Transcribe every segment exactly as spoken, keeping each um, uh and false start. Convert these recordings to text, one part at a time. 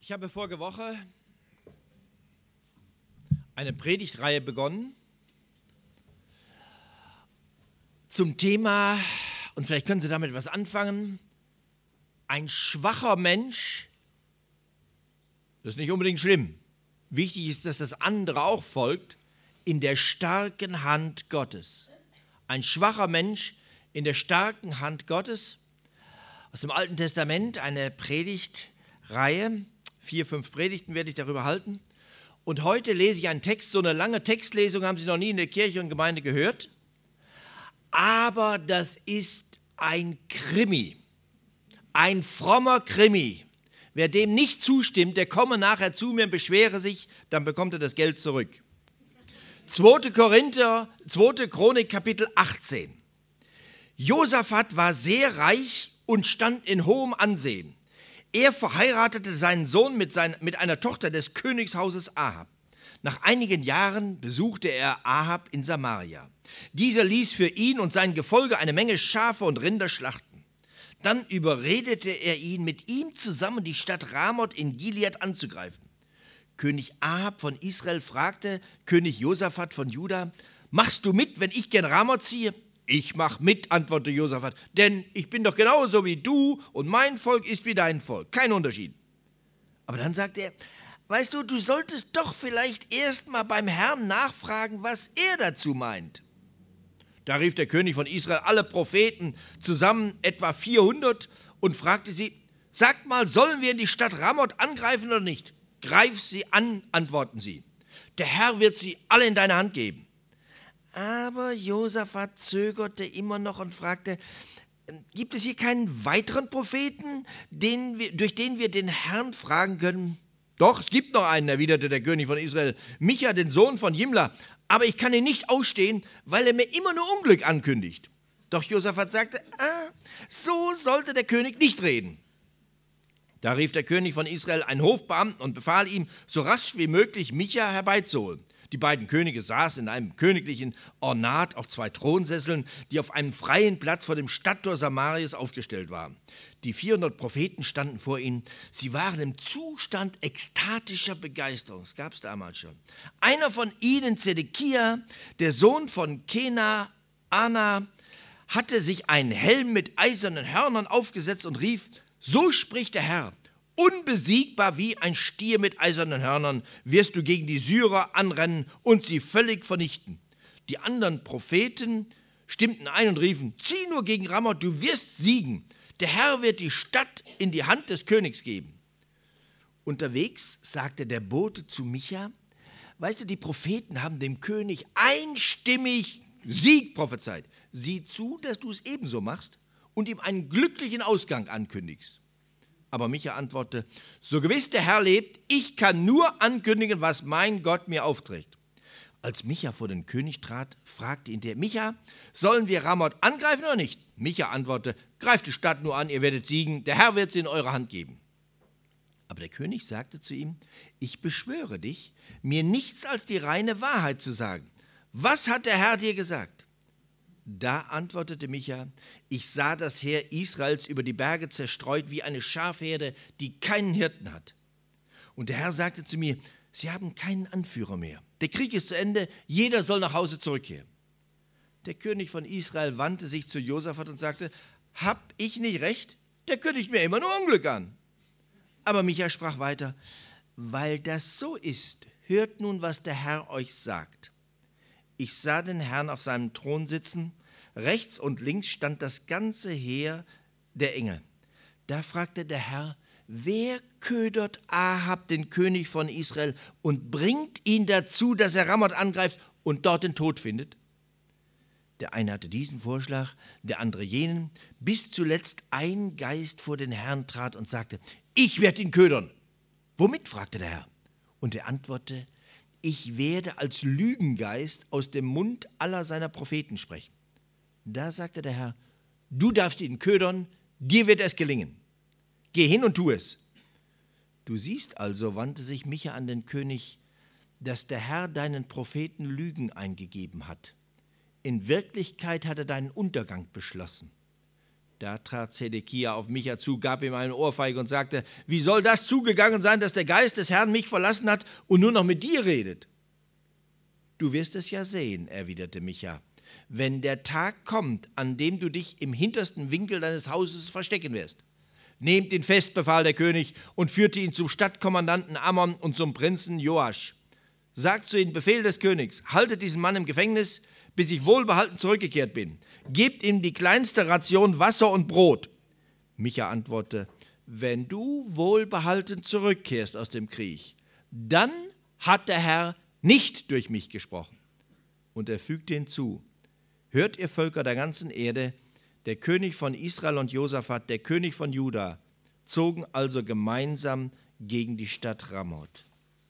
Ich habe vorige Woche eine Predigtreihe begonnen zum Thema, und vielleicht können Sie damit was anfangen, ein schwacher Mensch, das ist nicht unbedingt schlimm. Wichtig ist, dass das andere auch folgt, in der starken Hand Gottes. Ein schwacher Mensch in der starken Hand Gottes. Aus dem Alten Testament eine Predigtreihe. Vier, fünf Predigten werde ich darüber halten. Und heute lese ich einen Text, so eine lange Textlesung haben Sie noch nie in der Kirche und Gemeinde gehört. Aber das ist ein Krimi, ein frommer Krimi. Wer dem nicht zustimmt, der komme nachher zu mir und beschwere sich, dann bekommt er das Geld zurück. zweiter Korinther, zweiter Chronik, Kapitel achtzehn. Josaphat war sehr reich und stand in hohem Ansehen. Er verheiratete seinen Sohn mit, sein, mit einer Tochter des Königshauses Ahab. Nach einigen Jahren besuchte er Ahab in Samaria. Dieser ließ für ihn und sein Gefolge eine Menge Schafe und Rinder schlachten. Dann überredete er ihn, mit ihm zusammen die Stadt Ramoth in Gilead anzugreifen. König Ahab von Israel fragte König Josaphat von Juda: Machst du mit, wenn ich gen Ramoth ziehe? Ich mach mit, antwortete Josaphat, denn ich bin doch genauso wie du und mein Volk ist wie dein Volk. Kein Unterschied. Aber dann sagte er: Weißt du, du solltest doch vielleicht erst mal beim Herrn nachfragen, was er dazu meint. Da rief der König von Israel alle Propheten zusammen, etwa vierhundert, und fragte sie: Sagt mal, sollen wir in die Stadt Ramoth angreifen oder nicht? Greif sie an, antworten sie. Der Herr wird sie alle in deine Hand geben. Aber Josaphat zögerte immer noch und fragte: Gibt es hier keinen weiteren Propheten, den wir, durch den wir den Herrn fragen können? Doch, es gibt noch einen, erwiderte der König von Israel, Micha, den Sohn von Jimla. Aber ich kann ihn nicht ausstehen, weil er mir immer nur Unglück ankündigt. Doch Josaphat sagte: ah, so sollte der König nicht reden. Da rief der König von Israel einen Hofbeamten und befahl ihm, so rasch wie möglich Micha herbeizuholen. Die beiden Könige saßen in einem königlichen Ornat auf zwei Thronsesseln, die auf einem freien Platz vor dem Stadttor Samarias aufgestellt waren. Die vierhundert Propheten standen vor ihnen. Sie waren im Zustand ekstatischer Begeisterung. Das gab es damals schon. Einer von ihnen, Zedekia, der Sohn von Kena, Ana, hatte sich einen Helm mit eisernen Hörnern aufgesetzt und rief: So spricht der Herr: Unbesiegbar wie ein Stier mit eisernen Hörnern wirst du gegen die Syrer anrennen und sie völlig vernichten. Die anderen Propheten stimmten ein und riefen: Zieh nur gegen Ramoth, du wirst siegen. Der Herr wird die Stadt in die Hand des Königs geben. Unterwegs sagte der Bote zu Micha: Weißt du, die Propheten haben dem König einstimmig Sieg prophezeit. Sieh zu, dass du es ebenso machst und ihm einen glücklichen Ausgang ankündigst. Aber Micha antwortete: So gewiss der Herr lebt, ich kann nur ankündigen, was mein Gott mir aufträgt. Als Micha vor den König trat, fragte ihn der: Micha, sollen wir Ramoth angreifen oder nicht? Micha antwortete: Greift die Stadt nur an, ihr werdet siegen, der Herr wird sie in eure Hand geben. Aber der König sagte zu ihm: Ich beschwöre dich, mir nichts als die reine Wahrheit zu sagen. Was hat der Herr dir gesagt? Da antwortete Micha: Ich sah das Heer Israels über die Berge zerstreut wie eine Schafherde, die keinen Hirten hat. Und der Herr sagte zu mir: Sie haben keinen Anführer mehr. Der Krieg ist zu Ende, jeder soll nach Hause zurückkehren. Der König von Israel wandte sich zu Josaphat und sagte: Hab ich nicht recht? Der kündigt mir immer nur Unglück an. Aber Micha sprach weiter: Weil das so ist, hört nun, was der Herr euch sagt. Ich sah den Herrn auf seinem Thron sitzen, rechts und links stand das ganze Heer der Engel. Da fragte der Herr: Wer ködert Ahab, den König von Israel, und bringt ihn dazu, dass er Ramoth angreift und dort den Tod findet? Der eine hatte diesen Vorschlag, der andere jenen, bis zuletzt ein Geist vor den Herrn trat und sagte: Ich werde ihn ködern. Womit? fragte der Herr. Und er antwortete: Ich werde als Lügengeist aus dem Mund aller seiner Propheten sprechen. Da sagte der Herr: Du darfst ihn ködern, dir wird es gelingen. Geh hin und tu es. Du siehst also, wandte sich Micha an den König, dass der Herr deinen Propheten Lügen eingegeben hat. In Wirklichkeit hat er deinen Untergang beschlossen. Da trat Zedekia auf Micha zu, gab ihm eine Ohrfeige und sagte: Wie soll das zugegangen sein, dass der Geist des Herrn mich verlassen hat und nur noch mit dir redet? Du wirst es ja sehen, erwiderte Micha, wenn der Tag kommt, an dem du dich im hintersten Winkel deines Hauses verstecken wirst. Nehmt ihn fest, befahl der König, und führte ihn zum Stadtkommandanten Ammon und zum Prinzen Joasch. Sagt zu ihnen: Befehl des Königs, haltet diesen Mann im Gefängnis, bis ich wohlbehalten zurückgekehrt bin. Gebt ihm die kleinste Ration Wasser und Brot. Micha antwortete: Wenn du wohlbehalten zurückkehrst aus dem Krieg, dann hat der Herr nicht durch mich gesprochen. Und er fügte hinzu: Hört ihr Völker der ganzen Erde, der König von Israel und Josaphat, der König von Juda, zogen also gemeinsam gegen die Stadt Ramoth.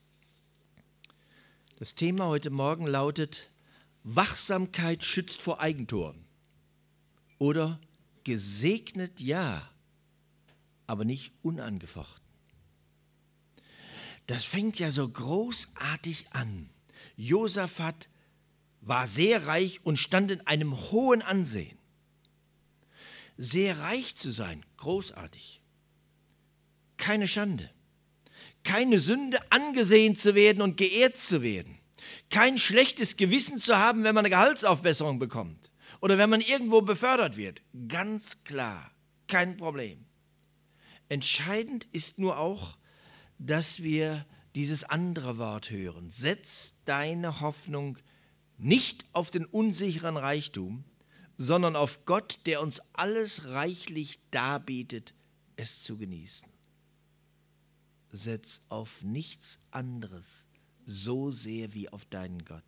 Das Thema heute Morgen lautet: Wachsamkeit schützt vor Eigentoren. Oder gesegnet ja, aber nicht unangefochten. Das fängt ja so großartig an. Josaphat war sehr reich und stand in einem hohen Ansehen. Sehr reich zu sein, großartig. Keine Schande. Keine Sünde, angesehen zu werden und geehrt zu werden. Kein schlechtes Gewissen zu haben, wenn man eine Gehaltsaufbesserung bekommt oder wenn man irgendwo befördert wird. Ganz klar, kein Problem. Entscheidend ist nur auch, dass wir dieses andere Wort hören. Setz deine Hoffnung nicht auf den unsicheren Reichtum, sondern auf Gott, der uns alles reichlich darbietet, es zu genießen. Setz auf nichts anderes so sehr wie auf deinen Gott.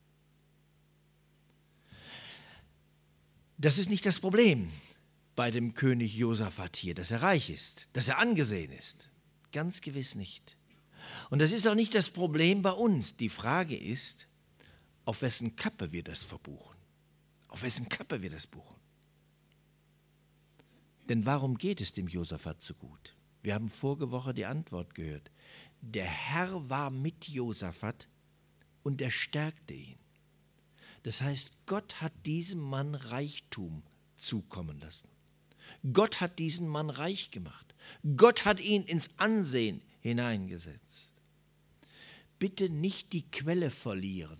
Das ist nicht das Problem bei dem König Josaphat hier, dass er reich ist, dass er angesehen ist. Ganz gewiss nicht. Und das ist auch nicht das Problem bei uns. Die Frage ist, auf wessen Kappe wir das verbuchen. Auf wessen Kappe wir das buchen. Denn warum geht es dem Josaphat so gut? Wir haben vorige Woche die Antwort gehört. Der Herr war mit Josaphat und er stärkte ihn. Das heißt, Gott hat diesem Mann Reichtum zukommen lassen. Gott hat diesen Mann reich gemacht. Gott hat ihn ins Ansehen hineingesetzt. Bitte nicht die Quelle verlieren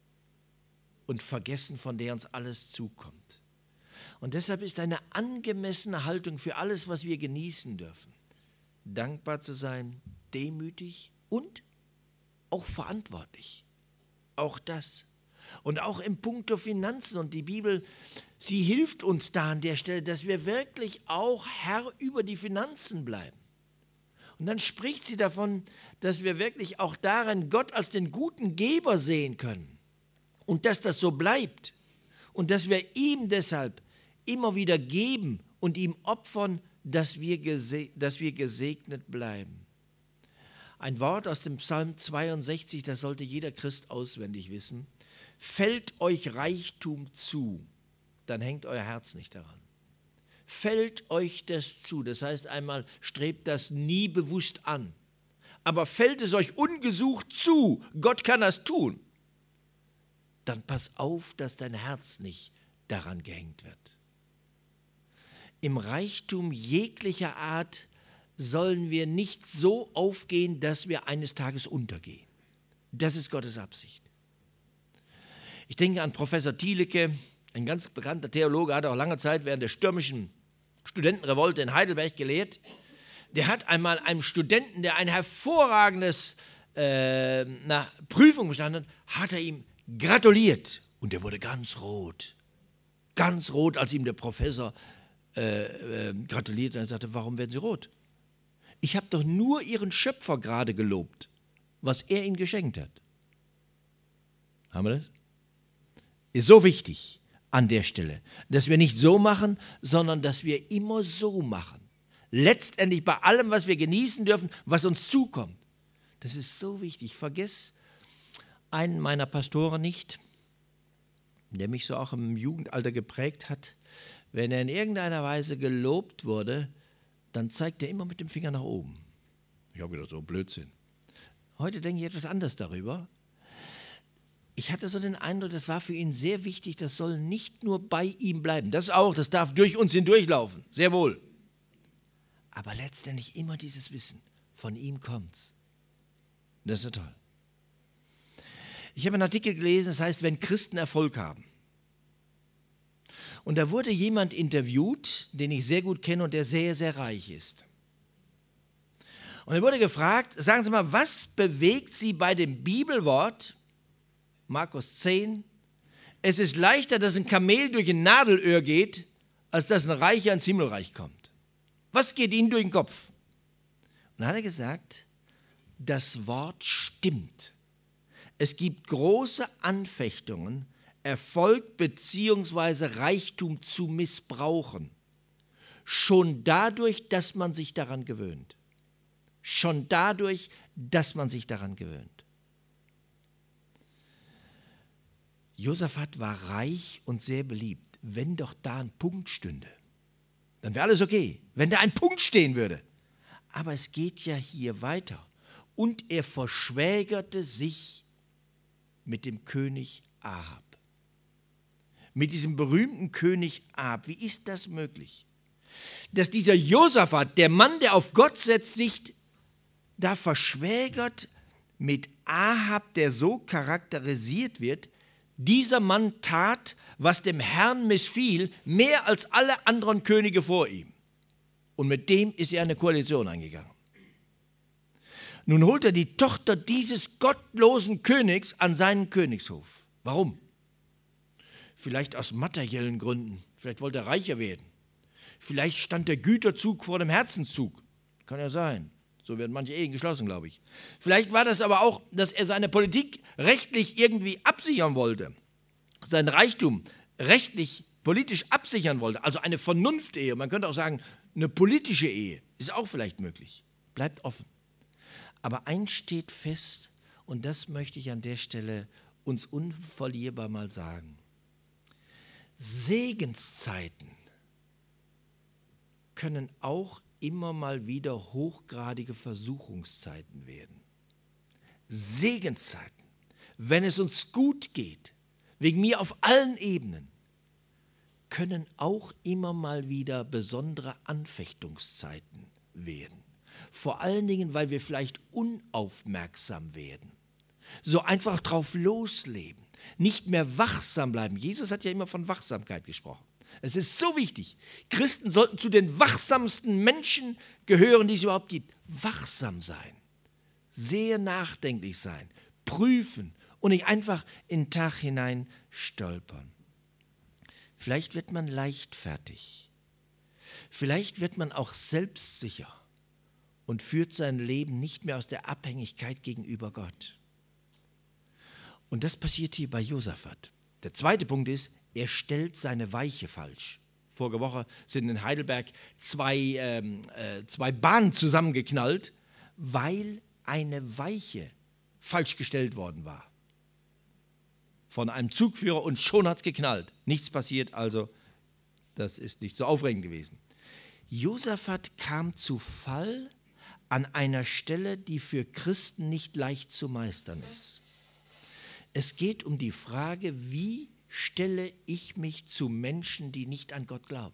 und vergessen, von der uns alles zukommt. Und deshalb ist eine angemessene Haltung für alles, was wir genießen dürfen, dankbar zu sein, demütig und auch verantwortlich. Auch das. Und auch im Punkto Finanzen. Und die Bibel, sie hilft uns da an der Stelle, dass wir wirklich auch Herr über die Finanzen bleiben. Und dann spricht sie davon, dass wir wirklich auch darin Gott als den guten Geber sehen können. Und dass das so bleibt. Und dass wir ihm deshalb immer wieder geben und ihm opfern, dass wir, gese- dass wir gesegnet bleiben. Ein Wort aus dem Psalm zweiundsechzig, das sollte jeder Christ auswendig wissen. Fällt euch Reichtum zu, dann hängt euer Herz nicht daran. Fällt euch das zu, das heißt einmal, strebt das nie bewusst an. Aber fällt es euch ungesucht zu, Gott kann das tun, dann pass auf, dass dein Herz nicht daran gehängt wird. Im Reichtum jeglicher Art sollen wir nicht so aufgehen, dass wir eines Tages untergehen. Das ist Gottes Absicht. Ich denke an Professor Thielicke, ein ganz bekannter Theologe, hat auch lange Zeit während der stürmischen Studentenrevolte in Heidelberg gelehrt. Der hat einmal einem Studenten, der ein hervorragendes äh, na, Prüfung bestanden hat, hat er ihm gratuliert. Und der wurde ganz rot. Ganz rot, als ihm der Professor äh, äh, gratulierte. Und er sagte, warum werden Sie rot? Ich habe doch nur Ihren Schöpfer gerade gelobt, was er Ihnen geschenkt hat. Haben wir das? Ist so wichtig an der Stelle, dass wir nicht so machen, sondern dass wir immer so machen. Letztendlich bei allem, was wir genießen dürfen, was uns zukommt. Das ist so wichtig. Vergiss einen meiner Pastoren nicht, der mich so auch im Jugendalter geprägt hat. Wenn er in irgendeiner Weise gelobt wurde, dann zeigt er immer mit dem Finger nach oben. Ich habe gedacht, so Blödsinn. Heute denke ich etwas anders darüber. ich hatte so den Eindruck, das war für ihn sehr wichtig, das soll nicht nur bei ihm bleiben. Das auch, das darf durch uns hindurchlaufen, sehr wohl. Aber letztendlich immer dieses Wissen, von ihm kommt's. Das ist ja toll. Ich habe einen Artikel gelesen, das heißt, wenn Christen Erfolg haben. Und da wurde jemand interviewt, den ich sehr gut kenne und der sehr, sehr reich ist. Und er wurde gefragt, sagen Sie mal, was bewegt Sie bei dem Bibelwort, Markus zehn, es ist leichter, dass ein Kamel durch ein Nadelöhr geht, als dass ein Reicher ins Himmelreich kommt. Was geht Ihnen durch den Kopf? Und dann hat er gesagt, das Wort stimmt. Es gibt große Anfechtungen, Erfolg bzw. Reichtum zu missbrauchen. Schon dadurch, dass man sich daran gewöhnt. Schon dadurch, dass man sich daran gewöhnt. Josaphat war reich und sehr beliebt. Wenn doch da ein Punkt stünde, dann wäre alles okay. Wenn da ein Punkt stehen würde. Aber es geht ja hier weiter. Und er verschwägerte sich mit dem König Ahab. Mit diesem berühmten König Ahab. Wie ist das möglich? Dass dieser Josaphat, der Mann, der auf Gott setzt, sich da verschwägert mit Ahab, der so charakterisiert wird. Dieser Mann tat, was dem Herrn missfiel, mehr als alle anderen Könige vor ihm. Und mit dem ist er eine Koalition eingegangen. Nun holt er die Tochter dieses gottlosen Königs an seinen Königshof. Warum? Vielleicht aus materiellen Gründen. Vielleicht wollte er reicher werden. Vielleicht stand der Güterzug vor dem Herzenszug. Kann ja sein. So werden manche Ehen geschlossen, glaube ich. Vielleicht war das aber auch, dass er seine Politik rechtlich irgendwie absichern wollte. Sein Reichtum rechtlich, politisch absichern wollte. Also eine Vernunftehe. Man könnte auch sagen, eine politische Ehe. Ist auch vielleicht möglich. Bleibt offen. Aber eins steht fest, und das möchte ich an der Stelle uns unverlierbar mal sagen. Segenszeiten können auch immer mal wieder hochgradige Versuchungszeiten werden. Segenszeiten, wenn es uns gut geht, wegen mir auf allen Ebenen, können auch immer mal wieder besondere Anfechtungszeiten werden. Vor allen Dingen, weil wir vielleicht unaufmerksam werden. So einfach drauf losleben, nicht mehr wachsam bleiben. Jesus hat ja immer von Wachsamkeit gesprochen. Es ist so wichtig. Christen sollten zu den wachsamsten Menschen gehören, die es überhaupt gibt. Wachsam sein, sehr nachdenklich sein, prüfen und nicht einfach in den Tag hinein stolpern. Vielleicht wird man leichtfertig. Vielleicht wird man auch selbstsicher und führt sein Leben nicht mehr aus der Abhängigkeit gegenüber Gott. Und das passiert hier bei Josaphat. Der zweite Punkt ist, er stellt seine Weiche falsch. Vorige Woche sind in Heidelberg zwei, ähm, äh, zwei Bahnen zusammengeknallt, weil eine Weiche falsch gestellt worden war. Von einem Zugführer und schon hat es geknallt. Nichts passiert, also das ist nicht so aufregend gewesen. Josaphat kam zu Fall an einer Stelle, die für Christen nicht leicht zu meistern ist. Es geht um die Frage, wie stelle ich mich zu Menschen, die nicht an Gott glauben?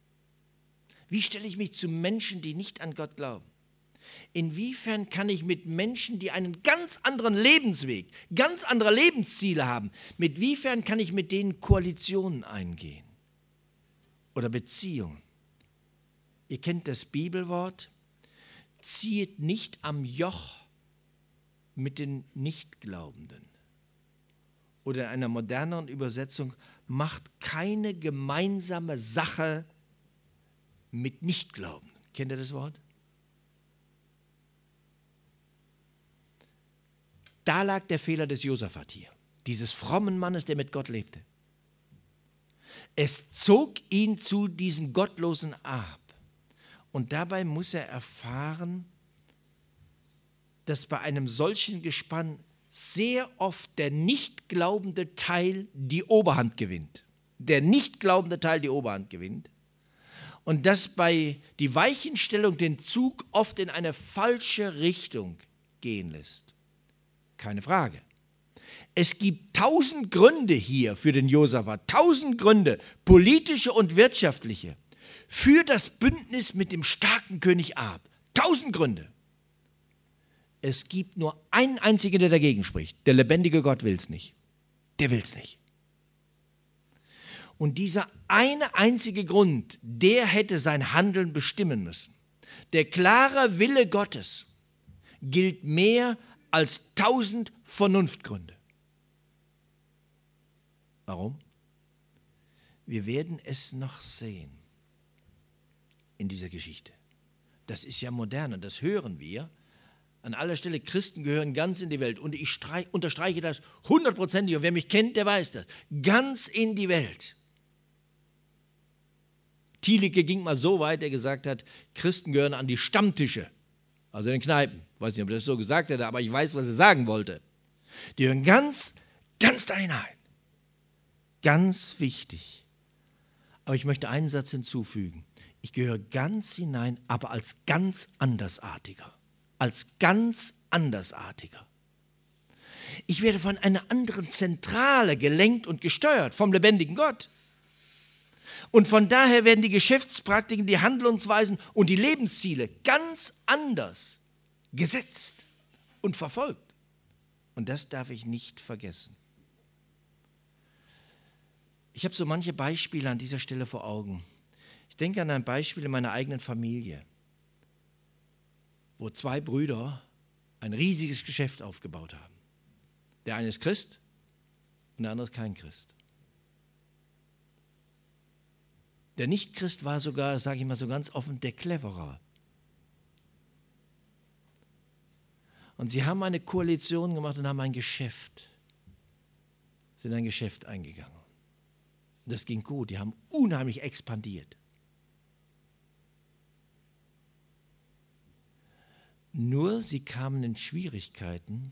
Wie stelle ich mich zu Menschen, die nicht an Gott glauben? Inwiefern kann ich mit Menschen, die einen ganz anderen Lebensweg, ganz andere Lebensziele haben, mit wiefern kann ich mit denen Koalitionen eingehen? Oder Beziehungen? Ihr kennt das Bibelwort, ziehet nicht am Joch mit den Nichtglaubenden. Oder in einer moderneren Übersetzung, macht keine gemeinsame Sache mit Nichtglaubenden. Kennt ihr das Wort? Da lag der Fehler des Josaphat hier, dieses frommen Mannes, der mit Gott lebte. Es zog ihn zu diesem gottlosen Ahab. Und dabei muss er erfahren, dass bei einem solchen Gespann sehr oft der nicht glaubende Teil die Oberhand gewinnt. Der nicht glaubende Teil die Oberhand gewinnt. Und dass bei die Weichenstellung den Zug oft in eine falsche Richtung gehen lässt. Keine Frage. Es gibt tausend Gründe hier für den Josaphat, tausend Gründe, politische und wirtschaftliche, für das Bündnis mit dem starken König Ahab. Tausend Gründe. Es gibt nur einen einzigen, der dagegen spricht. Der lebendige Gott will es nicht. Der will es nicht. Und dieser eine einzige Grund, der hätte sein Handeln bestimmen müssen. Der klare Wille Gottes gilt mehr als tausend Vernunftgründe. Warum? Wir werden es noch sehen in dieser Geschichte. Das ist ja modern und das hören wir. An aller Stelle, Christen gehören ganz in die Welt. Und ich unterstreiche das hundertprozentig. Und wer mich kennt, der weiß das. Ganz in die Welt. Thielicke ging mal so weit, der gesagt hat, Christen gehören an die Stammtische, also in den Kneipen. Ich weiß nicht, ob er das so gesagt hätte, aber ich weiß, was er sagen wollte. Die gehören ganz, ganz da hinein. Ganz wichtig. Aber ich möchte einen Satz hinzufügen. Ich gehöre ganz hinein, aber als ganz andersartiger. Als ganz andersartiger. Ich werde von einer anderen Zentrale gelenkt und gesteuert, vom lebendigen Gott. Und von daher werden die Geschäftspraktiken, die Handlungsweisen und die Lebensziele ganz anders gesetzt und verfolgt. Und das darf ich nicht vergessen. Ich habe so manche Beispiele an dieser Stelle vor Augen. Ich denke an ein Beispiel in meiner eigenen Familie, wo zwei Brüder ein riesiges Geschäft aufgebaut haben. Der eine ist Christ und der andere ist kein Christ. Der Nicht-Christ war sogar, sage ich mal so ganz offen, der Cleverer. Und sie haben eine Koalition gemacht und haben ein Geschäft, sind ein Geschäft eingegangen. Und das ging gut, die haben unheimlich expandiert. Nur sie kamen in Schwierigkeiten,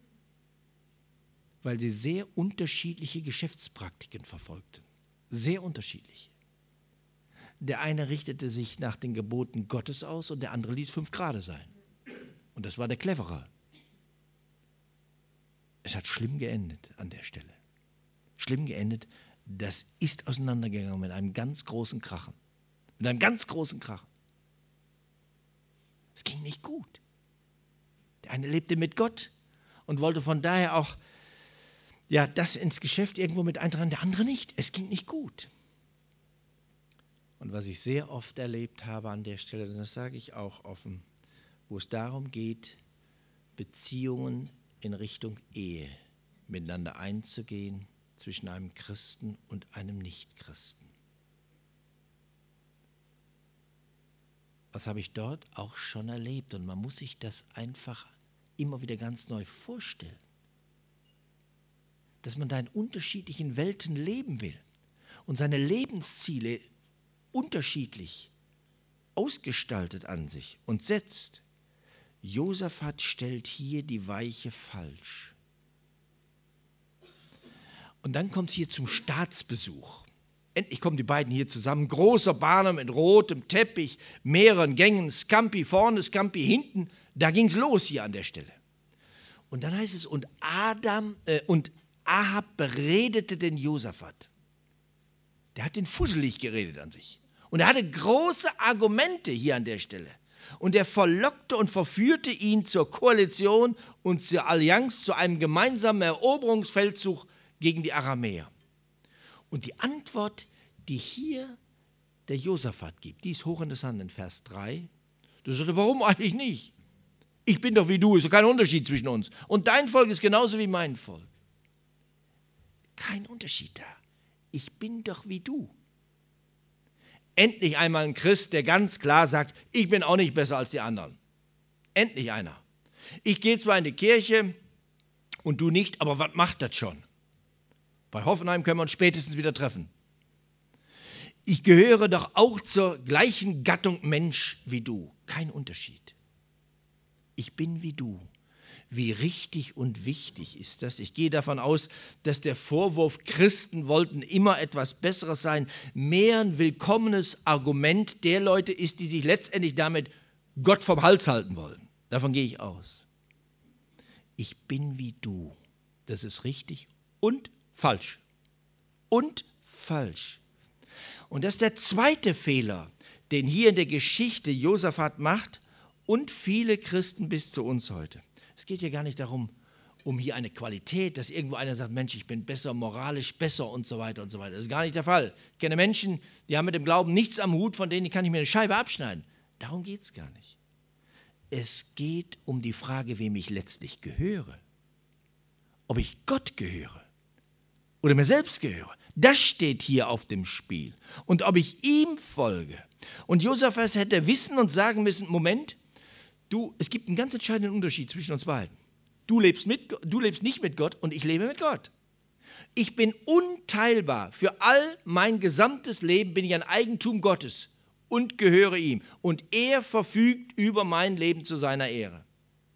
weil sie sehr unterschiedliche Geschäftspraktiken verfolgten. Sehr unterschiedliche. Der eine richtete sich nach den Geboten Gottes aus und der andere ließ fünf Grade sein. Und das war der Cleverer. Es hat schlimm geendet an der Stelle. Schlimm geendet, das ist auseinandergegangen mit einem ganz großen Krachen. Mit einem ganz großen Krachen. Es ging nicht gut. Der eine lebte mit Gott und wollte von daher auch ja, das ins Geschäft irgendwo mit eintragen, der andere nicht. Es ging nicht gut. Und was ich sehr oft erlebt habe an der Stelle, und das sage ich auch offen, wo es darum geht, Beziehungen in Richtung Ehe miteinander einzugehen zwischen einem Christen und einem Nichtchristen. Was habe ich dort auch schon erlebt? Und man muss sich das einfach immer wieder ganz neu vorstellen. Dass man da in unterschiedlichen Welten leben will und seine Lebensziele unterschiedlich ausgestaltet an sich und setzt. Josaphat stellt hier die Weiche falsch. Und dann kommt es hier zum Staatsbesuch. Endlich kommen die beiden hier zusammen. Großer Bannern mit rotem Teppich, mehreren Gängen, Scampi vorne, Scampi hinten. Da ging es los hier an der Stelle. Und dann heißt es, und Adam äh, und Ahab beredete den Josaphat. Der hat den fusselig geredet an sich. Und er hatte große Argumente hier an der Stelle. Und er verlockte und verführte ihn zur Koalition und zur Allianz, zu einem gemeinsamen Eroberungsfeldzug gegen die Aramäer. Und die Antwort, die hier der Josaphat gibt, die ist hochinteressant in Vers drei. Da sagt er, warum eigentlich nicht? Ich bin doch wie du, ist doch kein Unterschied zwischen uns. Und dein Volk ist genauso wie mein Volk. Kein Unterschied da. Ich bin doch wie du. Endlich einmal ein Christ, der ganz klar sagt, ich bin auch nicht besser als die anderen. Endlich einer. Ich gehe zwar in die Kirche und du nicht, aber was macht das schon? Bei Hoffenheim können wir uns spätestens wieder treffen. Ich gehöre doch auch zur gleichen Gattung Mensch wie du. Kein Unterschied. Ich bin wie du. Wie richtig und wichtig ist das? Ich gehe davon aus, dass der Vorwurf, Christen wollten immer etwas Besseres sein, mehr ein willkommenes Argument der Leute ist, die sich letztendlich damit Gott vom Hals halten wollen. Davon gehe ich aus. Ich bin wie du. Das ist richtig und falsch. Und falsch. Und das ist der zweite Fehler, den hier in der Geschichte Josaphat macht und viele Christen bis zu uns heute. Es geht hier gar nicht darum, um hier eine Qualität, dass irgendwo einer sagt, Mensch, ich bin besser, moralisch besser und so weiter und so weiter. Das ist gar nicht der Fall. Ich kenne Menschen, die haben mit dem Glauben nichts am Hut, von denen kann ich mir eine Scheibe abschneiden. Darum geht es gar nicht. Es geht um die Frage, wem ich letztlich gehöre. Ob ich Gott gehöre oder mir selbst gehöre. Das steht hier auf dem Spiel. Und ob ich ihm folge. Und Josaphat hätte wissen und sagen müssen, Moment, du, es gibt einen ganz entscheidenden Unterschied zwischen uns beiden. Du lebst, mit, du lebst nicht mit Gott und ich lebe mit Gott. Ich bin unteilbar. Für all mein gesamtes Leben bin ich ein Eigentum Gottes und gehöre ihm. Und er verfügt über mein Leben zu seiner Ehre.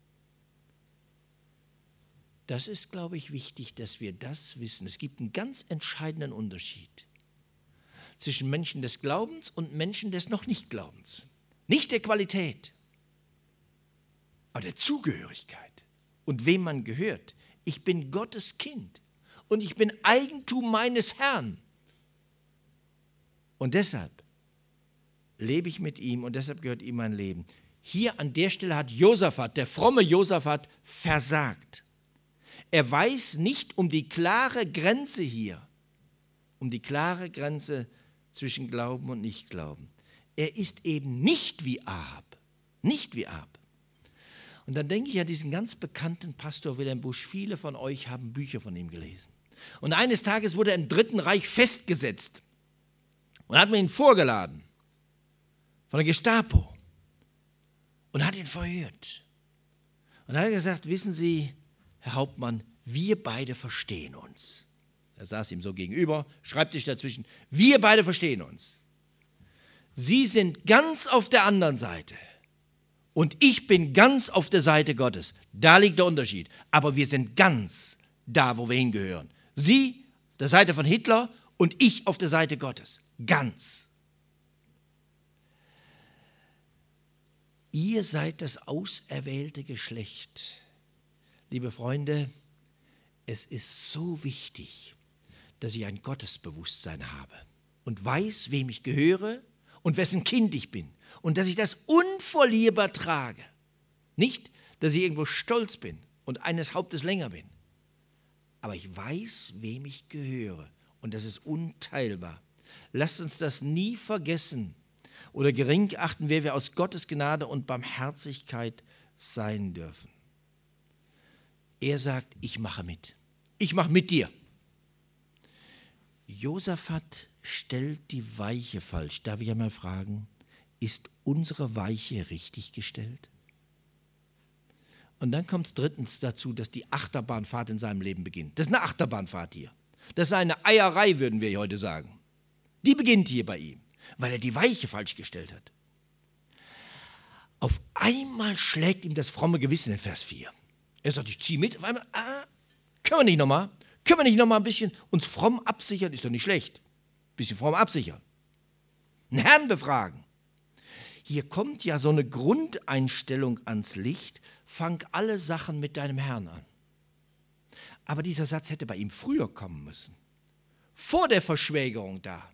Das ist, glaube ich, wichtig, dass wir das wissen. Es gibt einen ganz entscheidenden Unterschied zwischen Menschen des Glaubens und Menschen des noch nicht Glaubens. Nicht der Qualität, aber der Zugehörigkeit. Und wem man gehört. Ich bin Gottes Kind und ich bin Eigentum meines Herrn. Und deshalb lebe ich mit ihm und deshalb gehört ihm mein Leben. Hier an der Stelle hat Josaphat, der fromme Josaphat, versagt. Er weiß nicht um die klare Grenze hier, um die klare Grenze zwischen Glauben und Nichtglauben. Er ist eben nicht wie Ahab, nicht wie Ahab. Und dann denke ich an diesen ganz bekannten Pastor Wilhelm Busch. Viele von euch haben Bücher von ihm gelesen. Und eines Tages wurde er im Dritten Reich festgesetzt und hat man ihn vorgeladen von der Gestapo und hat ihn verhört. Und dann hat er gesagt, wissen Sie, Herr Hauptmann, wir beide verstehen uns. Er saß ihm so gegenüber, Schreibtisch dazwischen. Wir beide verstehen uns. Sie sind ganz auf der anderen Seite. Und ich bin ganz auf der Seite Gottes. Da liegt der Unterschied. Aber wir sind ganz da, wo wir hingehören. Sie auf der Seite von Hitler und ich auf der Seite Gottes. Ganz. Ihr seid das auserwählte Geschlecht. Liebe Freunde, es ist so wichtig, dass ich ein Gottesbewusstsein habe und weiß, wem ich gehöre und wessen Kind ich bin. Und dass ich das unverlierbar trage. Nicht, dass ich irgendwo stolz bin und eines Hauptes länger bin. Aber ich weiß, wem ich gehöre. Und das ist unteilbar. Lasst uns das nie vergessen oder gering achten, wer wir aus Gottes Gnade und Barmherzigkeit sein dürfen. Er sagt, ich mache mit. Ich mache mit dir. Josaphat stellt die Weiche falsch. Darf ich einmal fragen, ist unsere Weiche richtig gestellt? Und dann kommt es drittens dazu, dass die Achterbahnfahrt in seinem Leben beginnt. Das ist eine Achterbahnfahrt hier. Das ist eine Eierei, würden wir heute sagen. Die beginnt hier bei ihm, weil er die Weiche falsch gestellt hat. Auf einmal schlägt ihm das fromme Gewissen in Vers vier. Er sagt, ich ziehe mit. Auf einmal, ah, können wir nicht nochmal? Können wir nicht nochmal ein bisschen uns fromm absichern? Ist doch nicht schlecht. Ein bisschen fromm absichern. Einen Herrn befragen. Hier kommt ja so eine Grundeinstellung ans Licht. Fang alle Sachen mit deinem Herrn an. Aber dieser Satz hätte bei ihm früher kommen müssen. Vor der Verschwägerung da.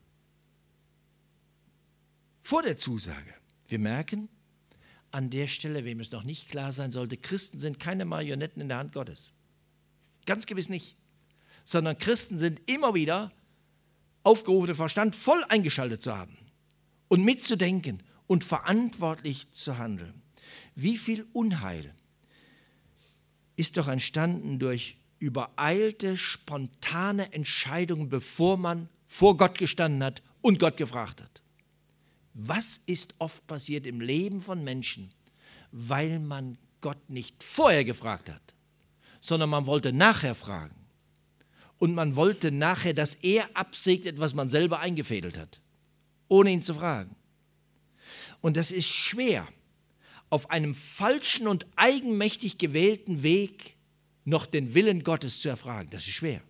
Vor der Zusage. Wir merken an der Stelle, wem es noch nicht klar sein sollte, Christen sind keine Marionetten in der Hand Gottes. Ganz gewiss nicht. Sondern Christen sind immer wieder aufgerufen, den Verstand voll eingeschaltet zu haben und mitzudenken und verantwortlich zu handeln. Wie viel Unheil ist doch entstanden durch übereilte, spontane Entscheidungen, bevor man vor Gott gestanden hat und Gott gefragt hat. Was ist oft passiert im Leben von Menschen, weil man Gott nicht vorher gefragt hat, sondern man wollte nachher fragen. Und man wollte nachher, dass er absegnet, was man selber eingefädelt hat, ohne ihn zu fragen. Und das ist schwer, auf einem falschen und eigenmächtig gewählten Weg noch den Willen Gottes zu erfragen. Das ist schwer.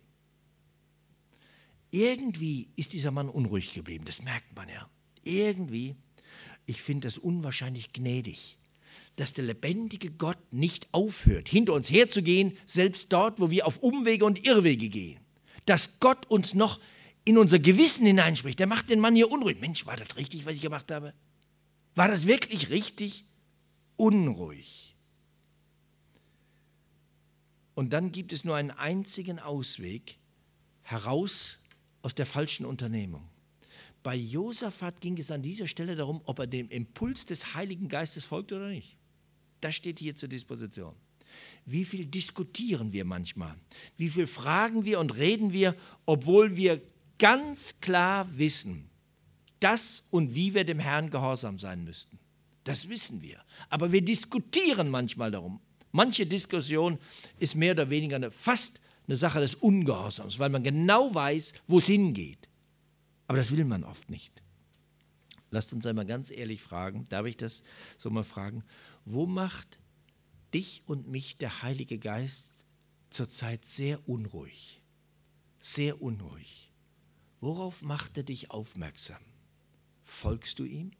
Irgendwie ist dieser Mann unruhig geblieben, das merkt man ja. Irgendwie, ich finde das unwahrscheinlich gnädig, dass der lebendige Gott nicht aufhört, hinter uns herzugehen, selbst dort, wo wir auf Umwege und Irrwege gehen. Dass Gott uns noch in unser Gewissen hineinspricht. Der macht den Mann hier unruhig. Mensch, war das richtig, was ich gemacht habe? War das wirklich richtig? Unruhig. Und dann gibt es nur einen einzigen Ausweg heraus aus der falschen Unternehmung. Bei Josaphat ging es an dieser Stelle darum, ob er dem Impuls des Heiligen Geistes folgt oder nicht. Das steht hier zur Disposition. Wie viel diskutieren wir manchmal? Wie viel fragen wir und reden wir, obwohl wir ganz klar wissen, dass und wie wir dem Herrn gehorsam sein müssten. Das wissen wir. Aber wir diskutieren manchmal darum. Manche Diskussion ist mehr oder weniger eine, fast eine Sache des Ungehorsams, weil man genau weiß, wo es hingeht. Aber das will man oft nicht. Lasst uns einmal ganz ehrlich fragen, darf ich das so mal fragen, wo macht dich und mich der Heilige Geist zurzeit sehr unruhig? Sehr unruhig. Worauf macht er dich aufmerksam? Folgst du ihm?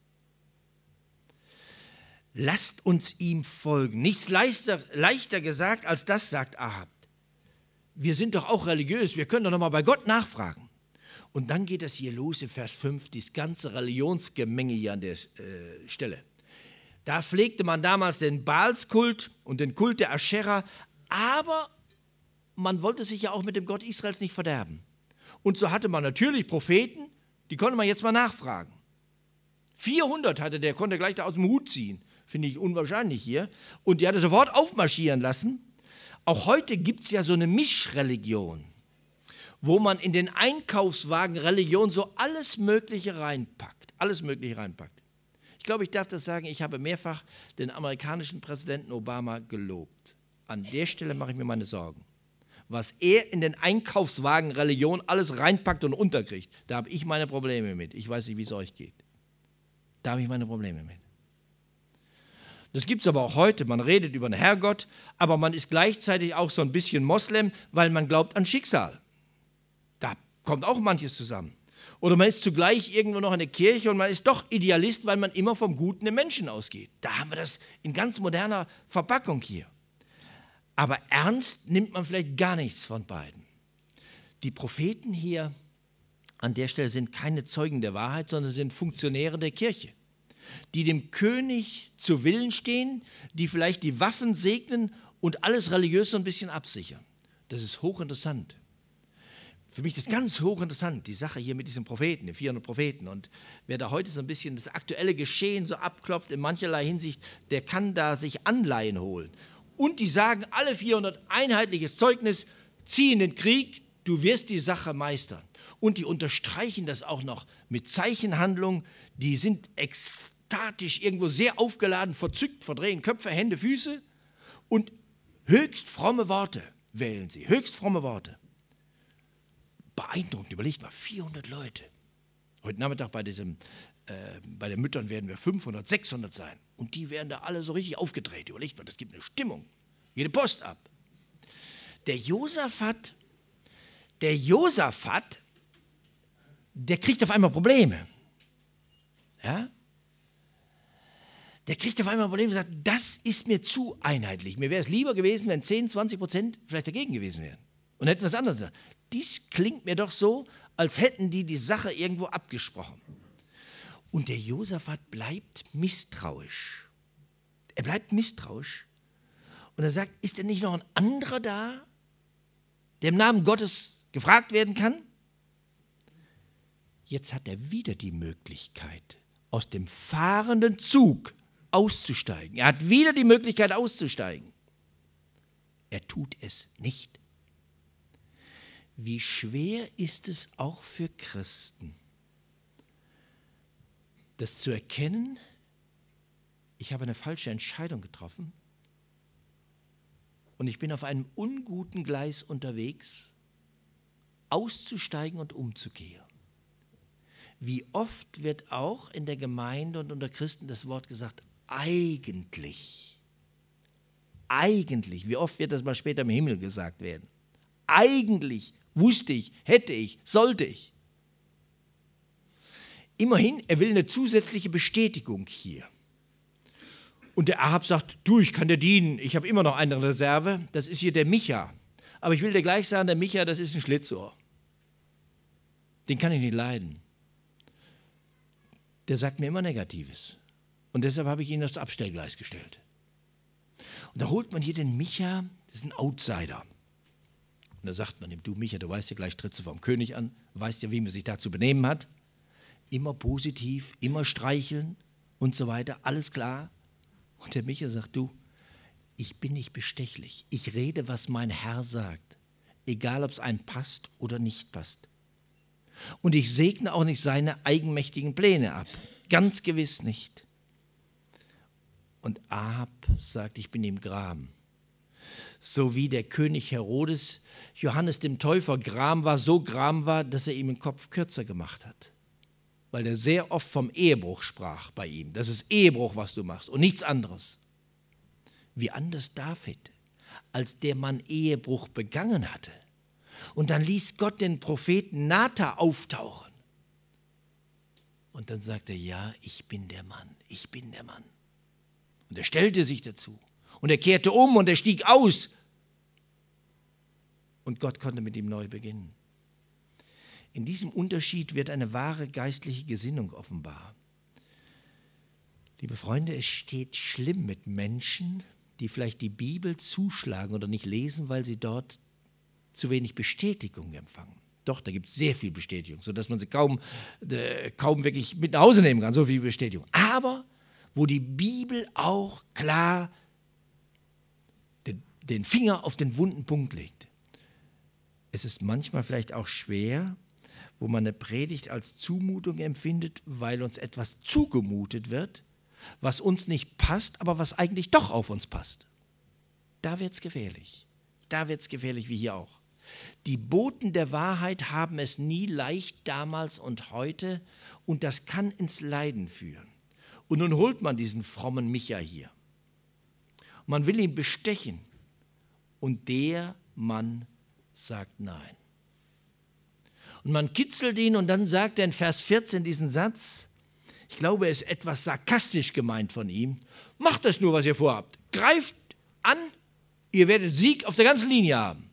Lasst uns ihm folgen. Nichts leichter, leichter gesagt als das, sagt Ahab. Wir sind doch auch religiös, wir können doch nochmal bei Gott nachfragen. Und dann geht das hier los in Vers fünf, dieses ganze Religionsgemenge hier an der äh, Stelle. Da pflegte man damals den Baalskult und den Kult der Aschera, aber man wollte sich ja auch mit dem Gott Israels nicht verderben. Und so hatte man natürlich Propheten, die konnte man jetzt mal nachfragen. vierhundert hatte der, konnte gleich da aus dem Hut ziehen, finde ich unwahrscheinlich hier. Und die hat er sofort aufmarschieren lassen. Auch heute gibt es ja so eine Mischreligion, wo man in den Einkaufswagen Religion so alles Mögliche reinpackt. Alles Mögliche reinpackt. Ich glaube, ich darf das sagen, ich habe mehrfach den amerikanischen Präsidenten Obama gelobt. An der Stelle mache ich mir meine Sorgen. Was er in den Einkaufswagen Religion alles reinpackt und unterkriegt, da habe ich meine Probleme mit. Ich weiß nicht, wie es euch geht. Da habe ich meine Probleme mit. Das gibt es aber auch heute. Man redet über den Herrgott, aber man ist gleichzeitig auch so ein bisschen Moslem, weil man glaubt an Schicksal. Da kommt auch manches zusammen. Oder man ist zugleich irgendwo noch in der Kirche und man ist doch Idealist, weil man immer vom Guten im Menschen ausgeht. Da haben wir das in ganz moderner Verpackung hier. Aber ernst nimmt man vielleicht gar nichts von beiden. Die Propheten hier an der Stelle sind keine Zeugen der Wahrheit, sondern sind Funktionäre der Kirche, die dem König zu Willen stehen, die vielleicht die Waffen segnen und alles religiös so ein bisschen absichern. Das ist hochinteressant. Für mich ist das ganz hochinteressant, die Sache hier mit diesen Propheten, den vierhundert Propheten. Und wer da heute so ein bisschen das aktuelle Geschehen so abklopft in mancherlei Hinsicht, der kann da sich Anleihen holen. Und die sagen alle vierhundert einheitliches Zeugnis, zieh in den Krieg, du wirst die Sache meistern. Und die unterstreichen das auch noch mit Zeichenhandlungen, die sind ekstatisch irgendwo sehr aufgeladen, verzückt, verdrehen Köpfe, Hände, Füße und höchst fromme Worte wählen sie, höchst fromme Worte. Beeindruckend, überlegt mal, vierhundert Leute. Heute Nachmittag bei, diesem, äh, bei den Müttern werden wir fünfhundert, sechshundert sein. Und die werden da alle so richtig aufgedreht. Überlegt mal, das gibt eine Stimmung. Jede Post ab. Der Josaphat, der Josaphat, der kriegt auf einmal Probleme. Ja? Der kriegt auf einmal Probleme und sagt, das ist mir zu einheitlich. Mir wäre es lieber gewesen, wenn zehn, zwanzig Prozent vielleicht dagegen gewesen wären. Und hätten was anderes gesagt. Dies klingt mir doch so, als hätten die die Sache irgendwo abgesprochen. Und der Josaphat bleibt misstrauisch. Er bleibt misstrauisch. Und er sagt, ist denn nicht noch ein anderer da, der im Namen Gottes gefragt werden kann? Jetzt hat er wieder die Möglichkeit, aus dem fahrenden Zug auszusteigen. Er hat wieder die Möglichkeit auszusteigen. Er tut es nicht. Wie schwer ist es auch für Christen, das zu erkennen, ich habe eine falsche Entscheidung getroffen und ich bin auf einem unguten Gleis unterwegs, auszusteigen und umzukehren. Wie oft wird auch in der Gemeinde und unter Christen das Wort gesagt, eigentlich, eigentlich, wie oft wird das mal später im Himmel gesagt werden? Eigentlich wusste ich, hätte ich, sollte ich. Immerhin, er will eine zusätzliche Bestätigung hier. Und der Ahab sagt, du, ich kann dir dienen, ich habe immer noch eine Reserve, das ist hier der Micha. Aber ich will dir gleich sagen, der Micha, das ist ein Schlitzohr. Den kann ich nicht leiden. Der sagt mir immer Negatives. Und deshalb habe ich ihn aufs Abstellgleis gestellt. Und da holt man hier den Micha, das ist ein Outsider. Und da sagt man ihm, du Micha, du weißt ja, gleich trittst du vom König an, weißt ja, wie man sich da zu benehmen hat. Immer positiv, immer streicheln und so weiter, alles klar. Und der Micha sagt, du, ich bin nicht bestechlich. Ich rede, was mein Herr sagt, egal ob es einem passt oder nicht passt. Und ich segne auch nicht seine eigenmächtigen Pläne ab, ganz gewiss nicht. Und Ahab sagt, ich bin im Gram. So wie der König Herodes Johannes dem Täufer gram war, so gram war, dass er ihm den Kopf kürzer gemacht hat. Weil er sehr oft vom Ehebruch sprach bei ihm. Das ist Ehebruch, was du machst und nichts anderes. Wie anders David, als der Mann Ehebruch begangen hatte. Und dann ließ Gott den Propheten Nathan auftauchen. Und dann sagte er, ja, ich bin der Mann, ich bin der Mann. Und er stellte sich dazu. Und er kehrte um und er stieg aus. Und Gott konnte mit ihm neu beginnen. In diesem Unterschied wird eine wahre geistliche Gesinnung offenbar. Liebe Freunde, es steht schlimm mit Menschen, die vielleicht die Bibel zuschlagen oder nicht lesen, weil sie dort zu wenig Bestätigung empfangen. Doch, da gibt es sehr viel Bestätigung, sodass man sie kaum, äh, kaum wirklich mit nach Hause nehmen kann, so viel Bestätigung. Aber wo die Bibel auch klar den, den Finger auf den wunden Punkt legt. Es ist manchmal vielleicht auch schwer, wo man eine Predigt als Zumutung empfindet, weil uns etwas zugemutet wird, was uns nicht passt, aber was eigentlich doch auf uns passt. Da wird es gefährlich. Da wird es gefährlich, wie hier auch. Die Boten der Wahrheit haben es nie leicht damals und heute und das kann ins Leiden führen. Und nun holt man diesen frommen Micha hier. Man will ihn bestechen und der Mann sagt nein. Und man kitzelt ihn und dann sagt er in Vers vierzehn diesen Satz, ich glaube, er ist etwas sarkastisch gemeint von ihm, macht das nur, was ihr vorhabt. Greift an, ihr werdet Sieg auf der ganzen Linie haben.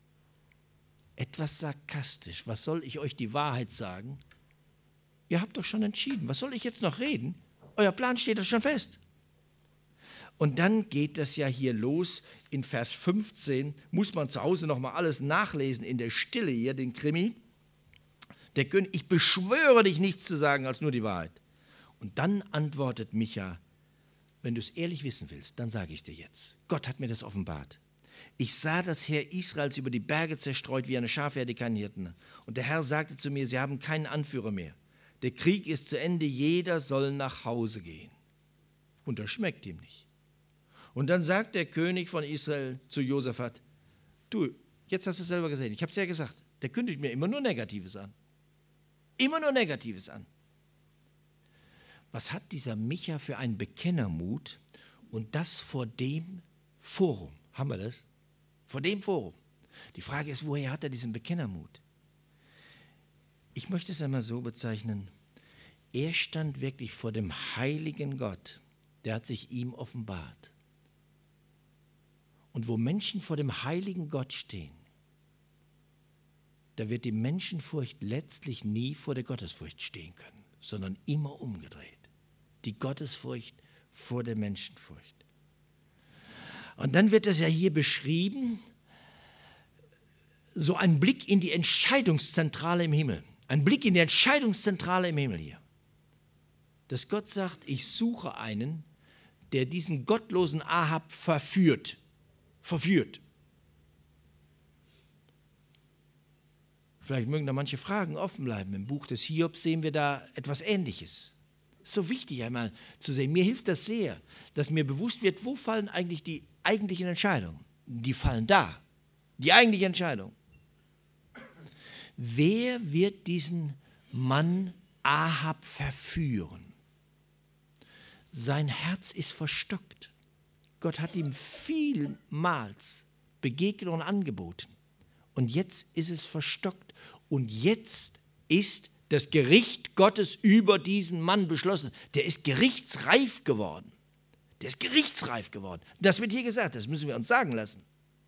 Etwas sarkastisch, was soll ich euch die Wahrheit sagen? Ihr habt doch schon entschieden, was soll ich jetzt noch reden? Euer Plan steht doch schon fest. Und dann geht das ja hier los in Vers fünfzehn, muss man zu Hause nochmal alles nachlesen in der Stille hier, den Krimi. Der König, ich beschwöre dich, nichts zu sagen als nur die Wahrheit. Und dann antwortet Micha, wenn du es ehrlich wissen willst, dann sage ich es dir jetzt. Gott hat mir das offenbart. Ich sah das Heer Israels über die Berge zerstreut wie eine Schafherde, keinen Hirten. Und der Herr sagte zu mir, sie haben keinen Anführer mehr. Der Krieg ist zu Ende, jeder soll nach Hause gehen. Und das schmeckt ihm nicht. Und dann sagt der König von Israel zu Josaphat, du, jetzt hast du es selber gesehen, ich habe es ja gesagt, der kündigt mir immer nur Negatives an. Immer nur Negatives an. Was hat dieser Micha für einen Bekennermut und das vor dem Forum? Haben wir das? Vor dem Forum. Die Frage ist, woher hat er diesen Bekennermut? Ich möchte es einmal so bezeichnen, er stand wirklich vor dem heiligen Gott, der hat sich ihm offenbart. Und wo Menschen vor dem heiligen Gott stehen, da wird die Menschenfurcht letztlich nie vor der Gottesfurcht stehen können, sondern immer umgedreht. Die Gottesfurcht vor der Menschenfurcht. Und dann wird das ja hier beschrieben, so ein Blick in die Entscheidungszentrale im Himmel. Ein Blick in die Entscheidungszentrale im Himmel hier. Dass Gott sagt, ich suche einen, der diesen gottlosen Ahab verführt. Verführt. Vielleicht mögen da manche Fragen offen bleiben. Im Buch des Hiobs sehen wir da etwas Ähnliches. Es ist so wichtig einmal zu sehen. Mir hilft das sehr, dass mir bewusst wird, wo fallen eigentlich die eigentlichen Entscheidungen. Die fallen da. Die eigentliche Entscheidung. Wer wird diesen Mann Ahab verführen? Sein Herz ist verstockt. Gott hat ihm vielmals Begegnungen angeboten. Und jetzt ist es verstockt. Und jetzt ist das Gericht Gottes über diesen Mann beschlossen. Der ist gerichtsreif geworden. Der ist gerichtsreif geworden. Das wird hier gesagt, das müssen wir uns sagen lassen.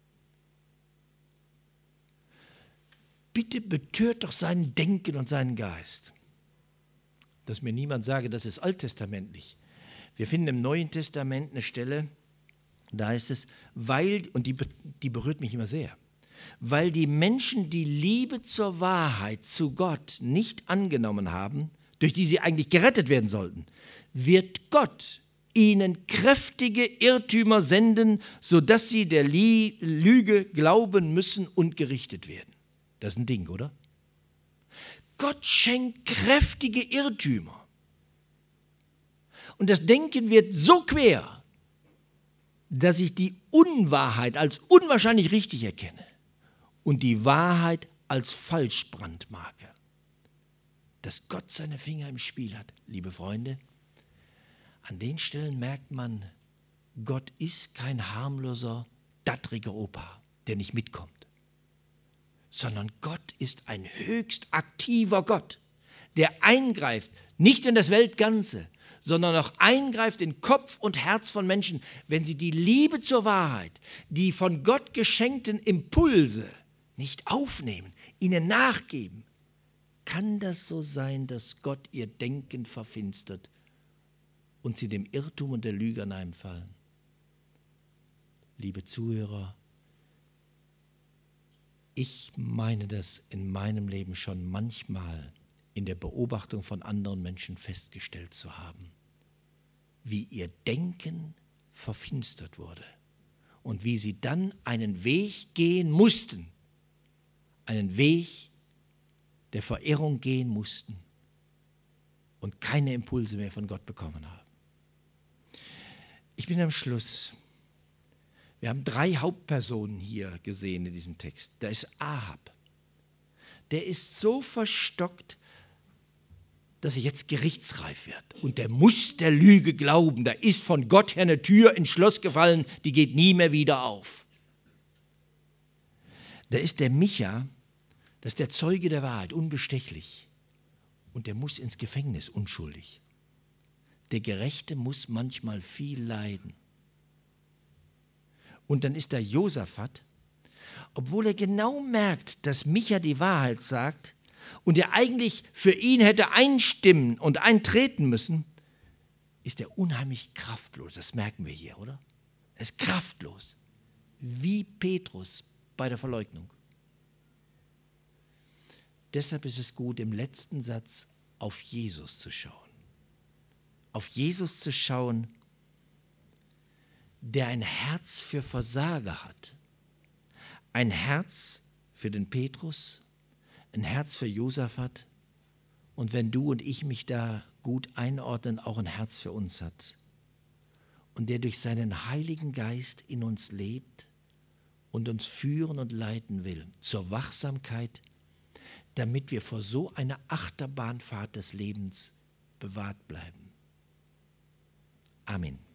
Bitte betört doch sein Denken und seinen Geist. Dass mir niemand sage, das ist alttestamentlich. Wir finden im Neuen Testament eine Stelle, da heißt es, weil, und die, die berührt mich immer sehr, weil die Menschen die Liebe zur Wahrheit, zu Gott nicht angenommen haben, durch die sie eigentlich gerettet werden sollten, wird Gott ihnen kräftige Irrtümer senden, sodass sie der Lüge glauben müssen und gerichtet werden. Das ist ein Ding, oder? Gott schenkt kräftige Irrtümer. Und das Denken wird so quer, dass ich die Unwahrheit als unwahrscheinlich richtig erkenne und die Wahrheit als falsch brandmarke. Dass Gott seine Finger im Spiel hat, liebe Freunde, an den Stellen merkt man, Gott ist kein harmloser, dattriger Opa, der nicht mitkommt, sondern Gott ist ein höchst aktiver Gott, der eingreift, nicht in das Weltganze, sondern auch eingreift in Kopf und Herz von Menschen, wenn sie die Liebe zur Wahrheit, die von Gott geschenkten Impulse nicht aufnehmen, ihnen nachgeben. Kann das so sein, dass Gott ihr Denken verfinstert und sie dem Irrtum und der Lüge anheimfallen? Liebe Zuhörer, ich meine das in meinem Leben schon manchmal in der Beobachtung von anderen Menschen festgestellt zu haben, wie ihr Denken verfinstert wurde und wie sie dann einen Weg gehen mussten, einen Weg der Verirrung gehen mussten und keine Impulse mehr von Gott bekommen haben. Ich bin am Schluss. Wir haben drei Hauptpersonen hier gesehen in diesem Text. Da ist Ahab. Der ist so verstockt, dass er jetzt gerichtsreif wird. Und der muss der Lüge glauben. Da ist von Gott her eine Tür ins Schloss gefallen, die geht nie mehr wieder auf. Da ist der Micha, das ist der Zeuge der Wahrheit, unbestechlich. Und der muss ins Gefängnis, unschuldig. Der Gerechte muss manchmal viel leiden. Und dann ist da Josaphat, obwohl er genau merkt, dass Micha die Wahrheit sagt und er eigentlich für ihn hätte einstimmen und eintreten müssen, ist er unheimlich kraftlos. Das merken wir hier, oder? Er ist kraftlos, wie Petrus bei der Verleugnung. Deshalb ist es gut, im letzten Satz auf Jesus zu schauen. Auf Jesus zu schauen, der ein Herz für Versager hat. Ein Herz für den Petrus, ein Herz für Josaphat und wenn du und ich mich da gut einordnen, auch ein Herz für uns hat. Und der durch seinen Heiligen Geist in uns lebt und uns führen und leiten will zur Wachsamkeit, damit wir vor so einer Achterbahnfahrt des Lebens bewahrt bleiben. Amen.